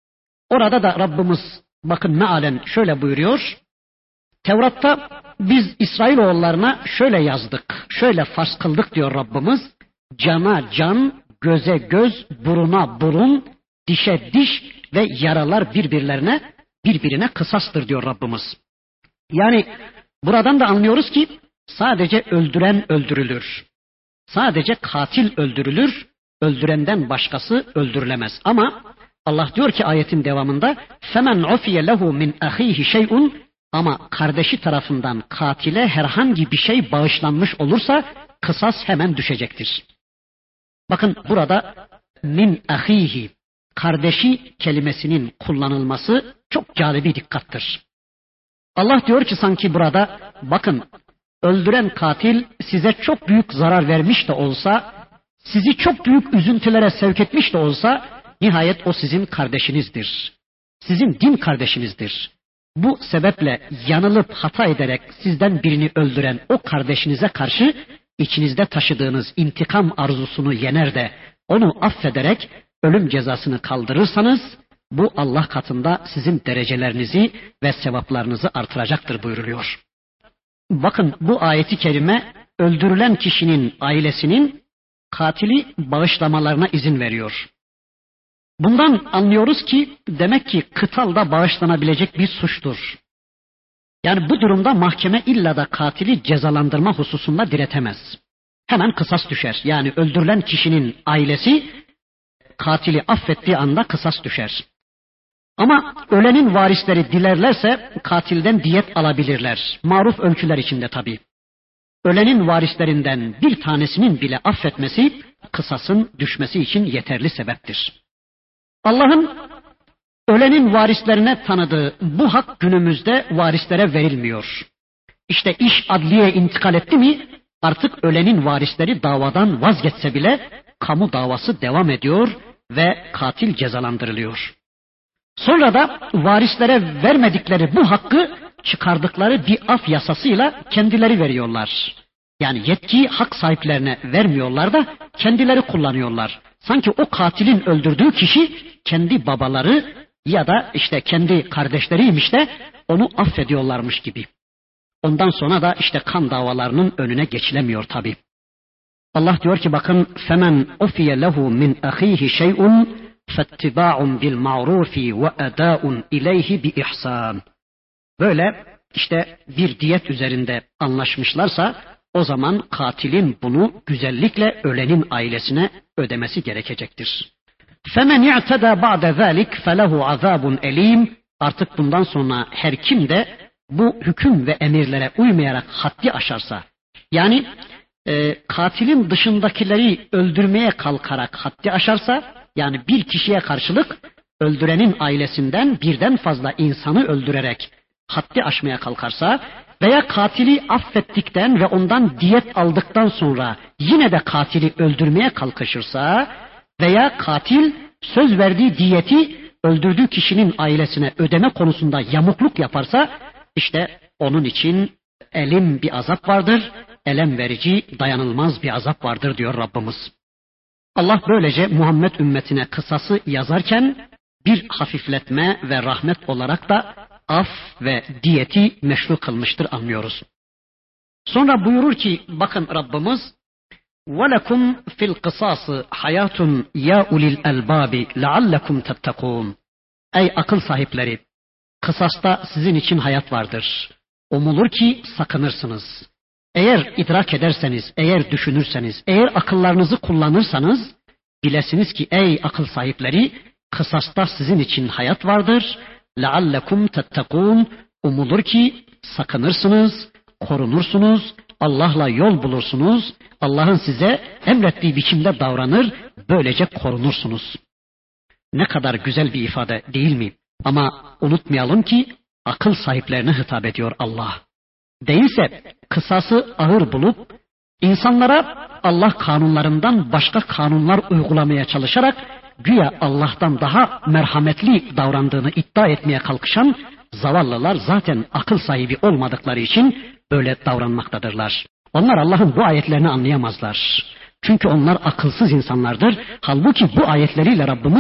Orada da Rabbimiz bakın mealen şöyle buyuruyor. Tevrat'ta biz İsrailoğullarına şöyle yazdık, şöyle farz kıldık diyor Rabbimiz. Cana can, göze göz, buruna burun, dişe diş ve yaralar birbirine kısastır diyor Rabbimiz. Yani buradan da anlıyoruz ki sadece öldüren öldürülür. Sadece katil öldürülür, öldürenden başkası öldürülemez. Ama Allah diyor ki ayetin devamında فَمَنْ عُفِيَ لَهُ مِنْ أَخِيهِ شَيْءٌ ama kardeşi tarafından katile herhangi bir şey bağışlanmış olursa kısas hemen düşecektir. Bakın burada min ahihi kardeşi kelimesinin kullanılması çok calibi dikkattır. Allah diyor ki sanki burada bakın öldüren katil size çok büyük zarar vermiş de olsa, sizi çok büyük üzüntülere sevk etmiş de olsa nihayet o sizin kardeşinizdir. Sizin din kardeşinizdir. Bu sebeple yanılıp hata ederek sizden birini öldüren o kardeşinize karşı içinizde taşıdığınız intikam arzusunu yener de onu affederek ölüm cezasını kaldırırsanız bu Allah katında sizin derecelerinizi ve sevaplarınızı artıracaktır buyuruluyor. Bakın bu ayeti kerime öldürülen kişinin ailesinin katili bağışlamalarına izin veriyor. Bundan anlıyoruz ki demek ki kıtal da bağışlanabilecek bir suçtur. Yani bu durumda mahkeme illa da katili cezalandırma hususunda diretemez. Hemen kısas düşer. Yani öldürülen kişinin ailesi katili affettiği anda kısas düşer. Ama ölenin varisleri dilerlerse katilden diyet alabilirler. Maruf ölçüler içinde tabii. Ölenin varislerinden bir tanesinin bile affetmesi kısasın düşmesi için yeterli sebeptir. Allah'ın ölenin varislerine tanıdığı bu hak günümüzde varislere verilmiyor. İşte iş adliyeye intikal etti mi artık ölenin varisleri davadan vazgeçse bile kamu davası devam ediyor ve katil cezalandırılıyor. Sonra da varislere vermedikleri bu hakkı çıkardıkları bir af yasasıyla kendileri veriyorlar. Yani yetkiyi hak sahiplerine vermiyorlar da kendileri kullanıyorlar. Sanki o katilin öldürdüğü kişi kendi babaları ya da işte kendi kardeşleriymiş de onu affediyorlarmış gibi. Ondan sonra da işte kan davalarının önüne geçilemiyor tabii. Allah diyor ki bakın فَمَنْ أُفِيَ لَهُ مِنْ أَخِيهِ شَيْءٌ فَاتِّبَاعٌ بِالْمَعْرُوفِ وَأَدَاءٌ إِلَيْهِ بِإِحْسَانٍ. Böyle işte bir diyet üzerinde anlaşmışlarsa o zaman katilin bunu güzellikle ölenin ailesine ödemesi gerekecektir. فَمَنْ اِعْتَدَى بَعْدَ ذَٰلِكَ فَلَهُ عَذَابٌ اَلِيمٌ. Artık bundan sonra her kim de bu hüküm ve emirlere uymayarak haddi aşarsa, yani katilin dışındakileri öldürmeye kalkarak haddi aşarsa, yani bir kişiye karşılık öldürenin ailesinden birden fazla insanı öldürerek haddi aşmaya kalkarsa veya katili affettikten ve ondan diyet aldıktan sonra yine de katili öldürmeye kalkışırsa veya katil söz verdiği diyeti öldürdüğü kişinin ailesine ödeme konusunda yamukluk yaparsa işte onun için elim bir azap vardır, elem verici dayanılmaz bir azap vardır diyor Rabbimiz. Allah böylece Muhammed ümmetine kısası yazarken bir hafifletme ve rahmet olarak da af ve diyeti meşru kılmıştır anlıyoruz. Sonra buyurur ki bakın Rabbimiz وَلَكُمْ فِي الْقِصَاصِ حَيَاتٌ يَا اُلِي الْأَلْبَابِ لَعَلَّكُمْ تَتَّقُونَ. Ey akıl sahipleri! Kısasta sizin için hayat vardır. Umulur ki sakınırsınız. Eğer idrak ederseniz, eğer düşünürseniz, eğer akıllarınızı kullanırsanız bilesiniz ki ey akıl sahipleri kısasta sizin için hayat vardır. لَعَلَّكُمْ تَتَّقُونَ. Umulur ki sakınırsınız, korunursunuz, Allah'la yol bulursunuz, Allah'ın size emrettiği biçimde davranır, böylece korunursunuz. Ne kadar güzel bir ifade değil mi? Ama unutmayalım ki akıl sahiplerine hitap ediyor Allah. Değilse kısası ağır bulup insanlara Allah kanunlarından başka kanunlar uygulamaya çalışarak güya Allah'tan daha merhametli davrandığını iddia etmeye kalkışan zavallılar zaten akıl sahibi olmadıkları için böyle davranmaktadırlar. Onlar Allah'ın bu ayetlerini anlayamazlar. Çünkü onlar akılsız insanlardır. Halbuki bu ayetleriyle Rabbimiz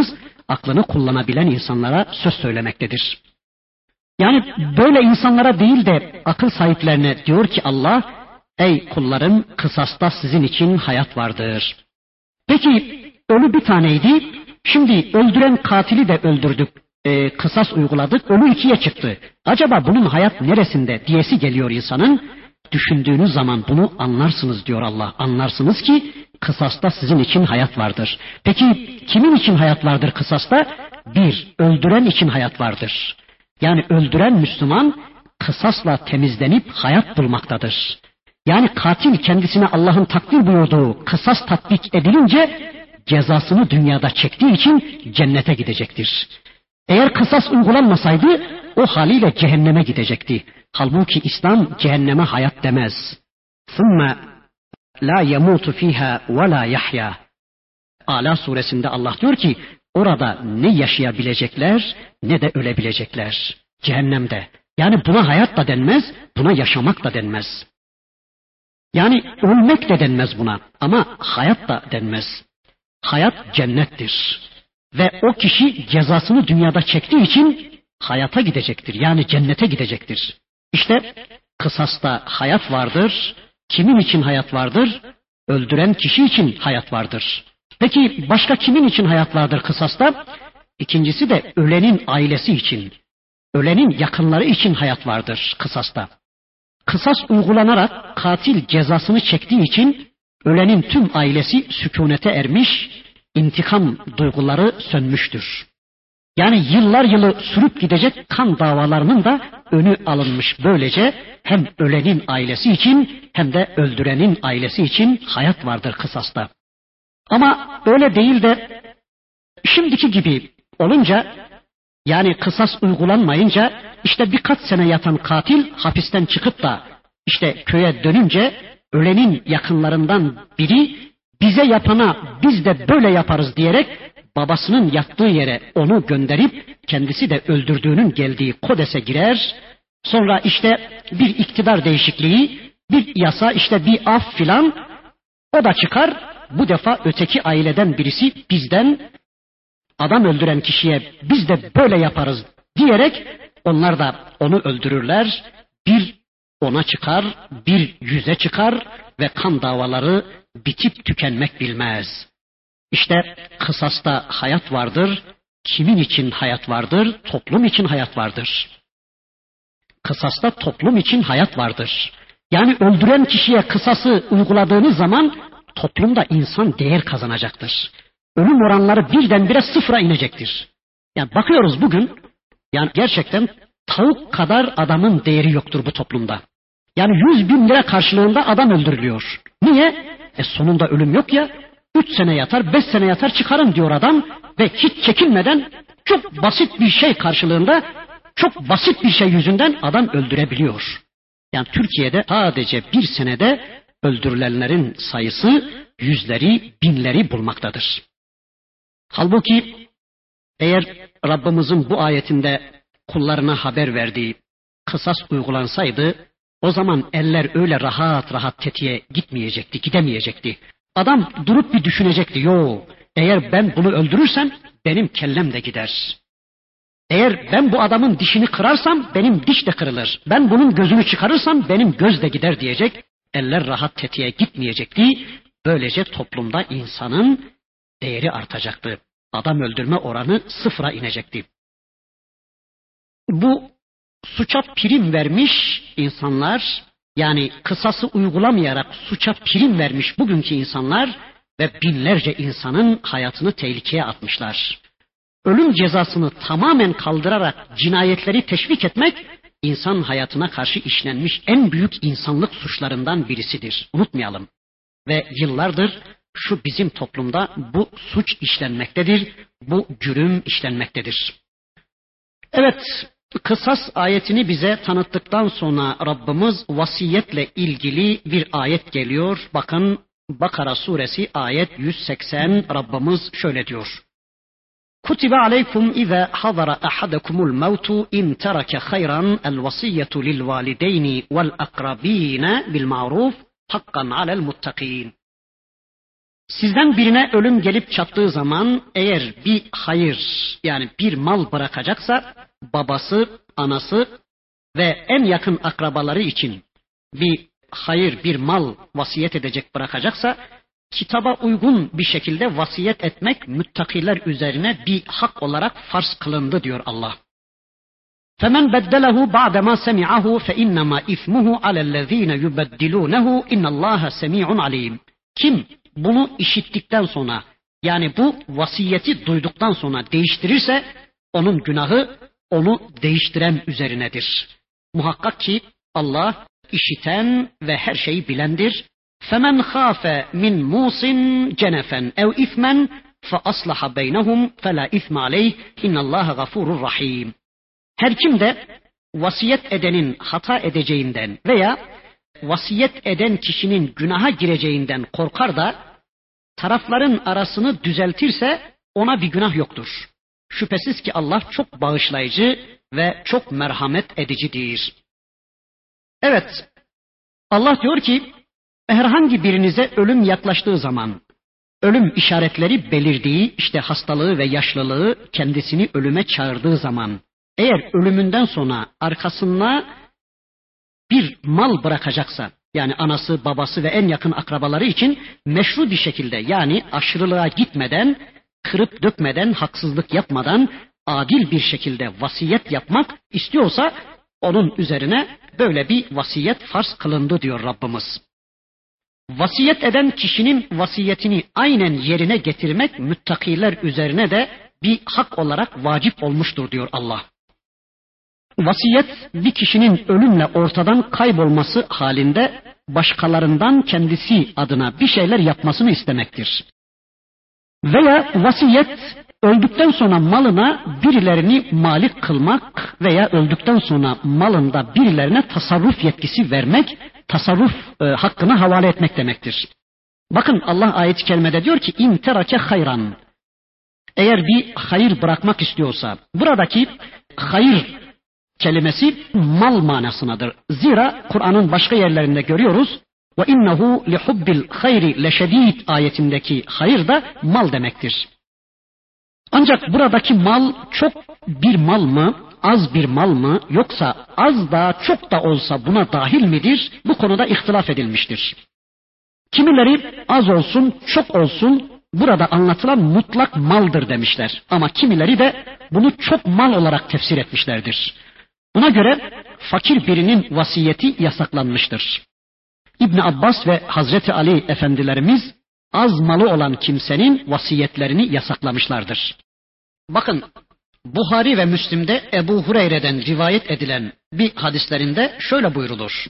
aklını kullanabilen insanlara söz söylemektedir. Yani böyle insanlara değil de akıl sahiplerine diyor ki Allah, ey kullarım, kısasta sizin için hayat vardır. Peki ölü bir taneydi, şimdi öldüren katili de öldürdük, kısas uyguladık, ölü ikiye çıktı. Acaba bunun hayat neresinde diyesi geliyor insanın. Düşündüğünüz zaman bunu anlarsınız diyor Allah. Anlarsınız ki kısasta sizin için hayat vardır. Peki kimin için hayat vardır kısasta? Bir, öldüren için hayat vardır. Yani öldüren Müslüman kısasla temizlenip hayat bulmaktadır. Yani katil kendisine Allah'ın takdir buyurduğu kısas tatbik edilince cezasını dünyada çektiği için cennete gidecektir. Eğer kısas uygulanmasaydı o haliyle cehenneme gidecekti. Halbuki İslam cehenneme hayat demez. ثُمَّ لَا يَمُوتُ ف۪يهَا وَلَا يَحْيَا. Ala suresinde Allah diyor ki orada ne yaşayabilecekler ne de ölebilecekler. Cehennemde. Yani buna hayat da denmez, buna yaşamak da denmez. Yani ölmek de denmez buna ama hayat da denmez. Hayat cennettir. Ve o kişi cezasını dünyada çektiği için hayata gidecektir. Yani cennete gidecektir. İşte kısasta hayat vardır. Kimin için hayat vardır? Öldüren kişi için hayat vardır. Peki başka kimin için hayat vardır kısasta? İkincisi de ölenin ailesi için. Ölenin yakınları için hayat vardır kısasta. Kısas uygulanarak katil cezasını çektiği için ölenin tüm ailesi sükunete ermiş, intikam duyguları sönmüştür. Yani yıllar yılı sürüp gidecek kan davalarının da önü alınmış. Böylece hem ölenin ailesi için hem de öldürenin ailesi için hayat vardır kısasta. Ama öyle değil de şimdiki gibi olunca, yani kısas uygulanmayınca işte birkaç sene yatan katil hapisten çıkıp da işte köye dönünce ölenin yakınlarından biri bize yapana biz de böyle yaparız diyerek babasının yattığı yere onu gönderip kendisi de öldürdüğünün geldiği kodese girer. Sonra işte bir iktidar değişikliği, bir yasa, işte bir af filan, o da çıkar. Bu defa öteki aileden birisi bizden adam öldüren kişiye biz de böyle yaparız diyerek onlar da onu öldürürler. Bir ona çıkar, bir yüze çıkar ve kan davaları bitip tükenmek bilmez. İşte kısasta hayat vardır. Kimin için hayat vardır? Toplum için hayat vardır. Kısasta toplum için hayat vardır. Yani öldüren kişiye kısası uyguladığınız zaman toplumda insan değer kazanacaktır. Ölüm oranları birdenbire sıfıra inecektir. Yani bakıyoruz bugün, yani gerçekten tavuk kadar adamın değeri yoktur bu toplumda. Yani 100.000 lira karşılığında adam öldürülüyor. Niye? Sonunda ölüm yok ya. 3 sene yatar, 5 sene yatar çıkarım diyor adam ve hiç çekinmeden çok basit bir şey karşılığında, çok basit bir şey yüzünden adam öldürebiliyor. Yani Türkiye'de sadece bir senede öldürülenlerin sayısı yüzleri, binleri bulmaktadır. Halbuki eğer Rabbimizin bu ayetinde kullarına haber verdiği kısas uygulansaydı, o zaman eller öyle rahat rahat tetiğe gitmeyecekti, gidemeyecekti. Adam durup bir düşünecekti. Yo, eğer ben bunu öldürürsem benim kellem de gider. Eğer ben bu adamın dişini kırarsam benim diş de kırılır. Ben bunun gözünü çıkarırsam benim göz de gider diyecek. Eller rahat tetiğe gitmeyecekti. Böylece toplumda insanın değeri artacaktı. Adam öldürme oranı sıfıra inecekti. Bu suça prim vermiş insanlar, yani kısası uygulamayarak suça prim vermiş bugünkü insanlar ve binlerce insanın hayatını tehlikeye atmışlar. Ölüm cezasını tamamen kaldırarak cinayetleri teşvik etmek, insan hayatına karşı işlenmiş en büyük insanlık suçlarından birisidir. Unutmayalım. Ve yıllardır şu bizim toplumda bu suç işlenmektedir, bu cürüm işlenmektedir. Evet, kısas ayetini bize tanıttıktan sonra Rabbimiz vasiyetle ilgili bir ayet geliyor. Bakın Bakara suresi ayet 180, Rabbimiz şöyle diyor. Kutibe aleykum iza hadara ahadakumul mautu in tereke hayran el vasiyetu lil valideyni vel akrabine bil ma'ruf hakkan alel muttakin. Sizden birine ölüm gelip çattığı zaman eğer bir hayır yani bir mal bırakacaksa babası, anası ve en yakın akrabaları için bir hayır, bir mal vasiyet edecek bırakacaksa kitaba uygun bir şekilde vasiyet etmek müttakiler üzerine bir hak olarak farz kılındı diyor Allah. فَمَنْ بَدَّلَهُ بَعْدَمَا سَمِعَهُ فَاِنَّمَا اِثْمُهُ عَلَى الَّذ۪ينَ يُبَدِّلُونَهُ اِنَّ اللّٰهَ سَمِيعٌ عَلِيمٌ. Kim bunu işittikten sonra yani bu vasiyeti duyduktan sonra değiştirirse onun günahı onu değiştiren üzerinedir. Muhakkak ki Allah işiten ve her şeyi bilendir. فَمَنْ خَافَ مِنْ مُوصٍ جَنَفًا اَوْ اِثْمًا فَأَصْلَحَ بَيْنَهُمْ فَلَا اِثْمَ عَلَيْهِ اِنَّ اللّٰهَ غَفُورٌ رَحِيمٌ. Her kim de vasiyet edenin hata edeceğinden veya vasiyet eden kişinin günaha gireceğinden korkar da tarafların arasını düzeltirse ona bir günah yoktur. Şüphesiz ki Allah çok bağışlayıcı ve çok merhamet edicidir. Evet, Allah diyor ki herhangi birinize ölüm yaklaştığı zaman, ölüm işaretleri belirdiği, işte hastalığı ve yaşlılığı kendisini ölüme çağırdığı zaman, eğer ölümünden sonra arkasına bir mal bırakacaksa, yani anası, babası ve en yakın akrabaları için meşru bir şekilde yani aşırılığa gitmeden, kırıp dökmeden, haksızlık yapmadan adil bir şekilde vasiyet yapmak istiyorsa onun üzerine böyle bir vasiyet farz kılındı diyor Rabbimiz. Vasiyet eden kişinin vasiyetini aynen yerine getirmek müttakiler üzerine de bir hak olarak vacip olmuştur diyor Allah. Vasiyet bir kişinin ölümle ortadan kaybolması halinde başkalarından kendisi adına bir şeyler yapmasını istemektir. Veya vasiyet öldükten sonra malına birilerini malik kılmak veya öldükten sonra malında birilerine tasarruf yetkisi vermek, tasarruf hakkını havale etmek demektir. Bakın Allah ayet-i kerimede diyor ki in terake hayran. Eğer bir hayır bırakmak istiyorsa buradaki hayır kelimesi mal manasındadır. Zira Kur'an'ın başka yerlerinde görüyoruz. Ve innehu lihubbil hayri leşedid ayetindeki hayır da mal demektir. Ancak buradaki mal çok bir mal mı, az bir mal mı yoksa az da çok da olsa buna dahil midir? Bu konuda ihtilaf edilmiştir. Kimileri az olsun, çok olsun burada anlatılan mutlak maldır demişler. Ama kimileri de bunu çok mal olarak tefsir etmişlerdir. Buna göre fakir birinin vasiyeti yasaklanmıştır. İbn Abbas ve Hazreti Ali efendilerimiz az malı olan kimsenin vasiyetlerini yasaklamışlardır. Bakın Buhari ve Müslim'de Ebu Hureyre'den rivayet edilen bir hadislerinde şöyle buyrulur.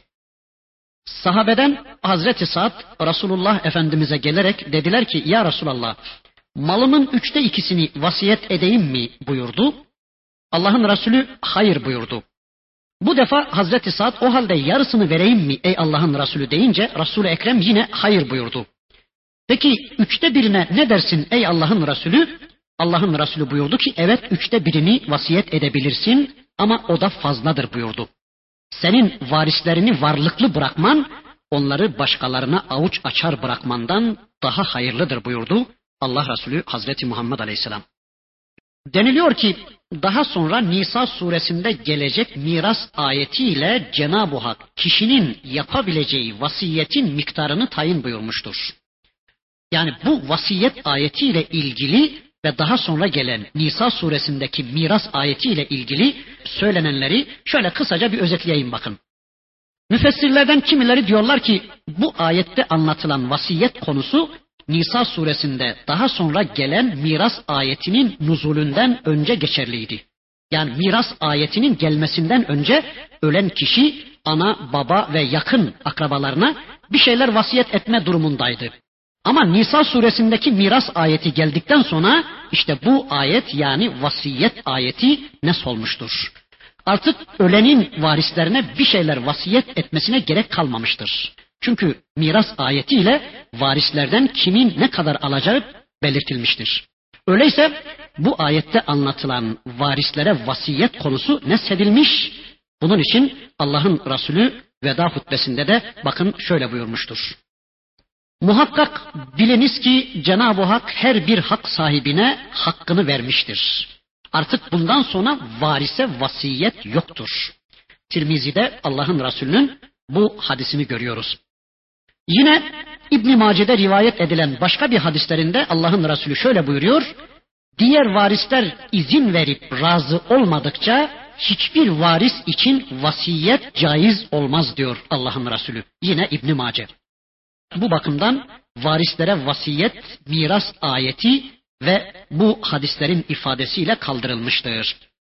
Sahabeden Hazreti Sa'd Resulullah Efendimiz'e gelerek dediler ki ya Resulallah malımın 2/3'ünü vasiyet edeyim mi buyurdu. Allah'ın Resulü hayır buyurdu. Bu defa Hazreti Sa'd o halde yarısını vereyim mi ey Allah'ın Resulü deyince Resul-i Ekrem yine hayır buyurdu. Peki 1/3'üne ne dersin ey Allah'ın Resulü? Allah'ın Resulü buyurdu ki evet 1/3'ünü vasiyet edebilirsin ama o da fazladır buyurdu. Senin varislerini varlıklı bırakman onları başkalarına avuç açar bırakmandan daha hayırlıdır buyurdu Allah Resulü Hazreti Muhammed Aleyhisselam. Deniliyor ki daha sonra Nisa suresinde gelecek miras ayetiyle Cenab-ı Hak kişinin yapabileceği vasiyetin miktarını tayin buyurmuştur. Yani bu vasiyet ayetiyle ilgili ve daha sonra gelen Nisa suresindeki miras ayetiyle ilgili söylenenleri şöyle kısaca bir özetleyeyim bakın. Müfessirlerden kimileri diyorlar ki bu ayette anlatılan vasiyet konusu Nisa suresinde daha sonra gelen miras ayetinin nuzulünden önce geçerliydi. Yani miras ayetinin gelmesinden önce ölen kişi ana, baba ve yakın akrabalarına bir şeyler vasiyet etme durumundaydı. Ama Nisa suresindeki miras ayeti geldikten sonra işte bu ayet yani vasiyet ayeti nesolmuştur. Artık ölenin varislerine bir şeyler vasiyet etmesine gerek kalmamıştır. Çünkü miras ayetiyle varislerden kimin ne kadar alacağı belirtilmiştir. Öyleyse bu ayette anlatılan varislere vasiyet konusu nesedilmiş. Bunun için Allah'ın Resulü veda hutbesinde de bakın şöyle buyurmuştur. Muhakkak biliniz ki Cenab-ı Hak her bir hak sahibine hakkını vermiştir. Artık bundan sonra varise vasiyet yoktur. Tirmizi'de Allah'ın Resulü'nün bu hadisini görüyoruz. Yine İbn-i Mace'de rivayet edilen başka bir hadislerinde Allah'ın Resulü şöyle buyuruyor. Diğer varisler izin verip razı olmadıkça hiçbir varis için vasiyet caiz olmaz diyor Allah'ın Resulü. Yine İbn-i Mace. Bu bakımdan varislere vasiyet, miras ayeti ve bu hadislerin ifadesiyle kaldırılmıştır.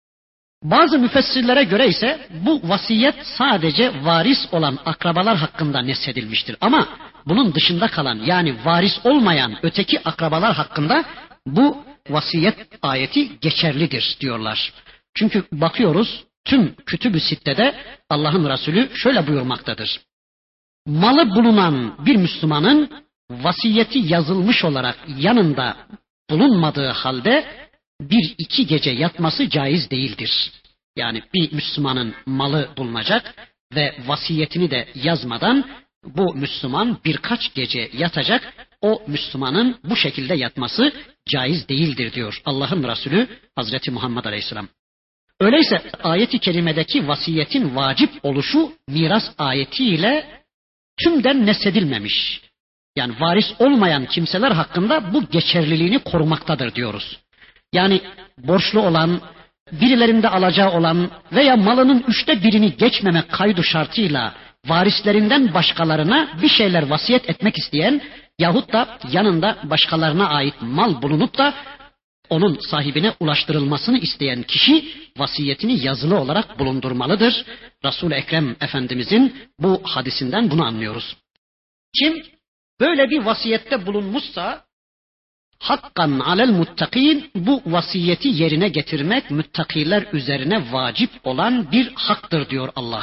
Bazı müfessirlere göre ise bu vasiyet sadece varis olan akrabalar hakkında nesedilmiştir. Ama bunun dışında kalan yani varis olmayan öteki akrabalar hakkında bu vasiyet ayeti geçerlidir diyorlar. Çünkü bakıyoruz tüm Kütüb-ü Sitte'de Allah'ın Resulü şöyle buyurmaktadır. Malı bulunan bir Müslümanın vasiyeti yazılmış olarak yanında bulunmadığı halde 1-2 gece yatması caiz değildir. Yani bir Müslümanın malı bulunacak ve vasiyetini de yazmadan bu Müslüman birkaç gece yatacak, o Müslümanın bu şekilde yatması caiz değildir diyor Allah'ın Resulü Hazreti Muhammed Aleyhisselam. Öyleyse ayet-i kerimedeki vasiyetin vacip oluşu miras ayetiyle tümden nesedilmemiş. Yani varis olmayan kimseler hakkında bu geçerliliğini korumaktadır diyoruz. Yani borçlu olan, birilerinde alacağı olan veya malının 1/3'ünü geçmemek kaydı şartıyla varislerinden başkalarına bir şeyler vasiyet etmek isteyen yahut da yanında başkalarına ait mal bulunup da onun sahibine ulaştırılmasını isteyen kişi vasiyetini yazılı olarak bulundurmalıdır. Resul-i Ekrem Efendimizin bu hadisinden bunu anlıyoruz. Kim böyle bir vasiyette bulunmuşsa hakkan alel muttakin, bu vasiyeti yerine getirmek müttakiler üzerine vacip olan bir haktır diyor Allah.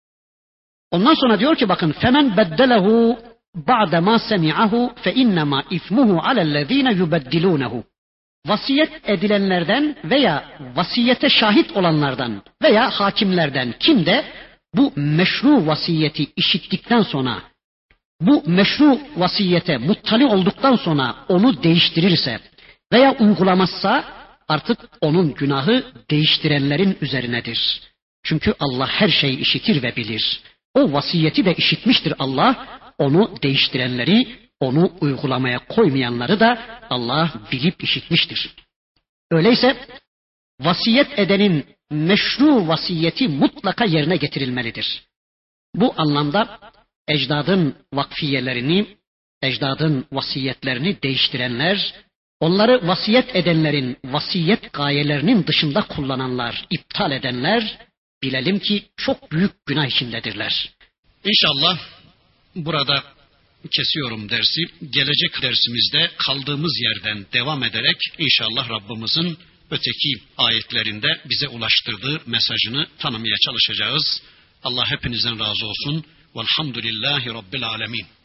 Ondan sonra diyor ki bakın femen beddelehu ba'de ma semi'ahu fe innema ismuhu alellezine yubeddilunehu. Vasiyet edilenlerden veya vasiyete şahit olanlardan veya hakimlerden kim de bu meşru vasiyeti işittikten sonra, bu meşru vasiyete muttali olduktan sonra onu değiştirirse veya uygulamazsa artık onun günahı değiştirenlerin üzerinedir. Çünkü Allah her şeyi işitir ve bilir. O vasiyeti de işitmiştir Allah, onu değiştirenleri, onu uygulamaya koymayanları da Allah bilip işitmiştir. Öyleyse vasiyet edenin meşru vasiyeti mutlaka yerine getirilmelidir. Bu anlamda ecdadın vakfiyelerini, ecdadın vasiyetlerini değiştirenler, onları vasiyet edenlerin vasiyet gayelerinin dışında kullananlar, iptal edenler, bilelim ki çok büyük günah içindedirler. İnşallah burada kesiyorum dersi. Gelecek dersimizde kaldığımız yerden devam ederek inşallah Rabbimizin öteki ayetlerinde bize ulaştırdığı mesajını tanımaya çalışacağız. Allah hepinizden razı olsun. Velhamdülillahi Rabbil alemin.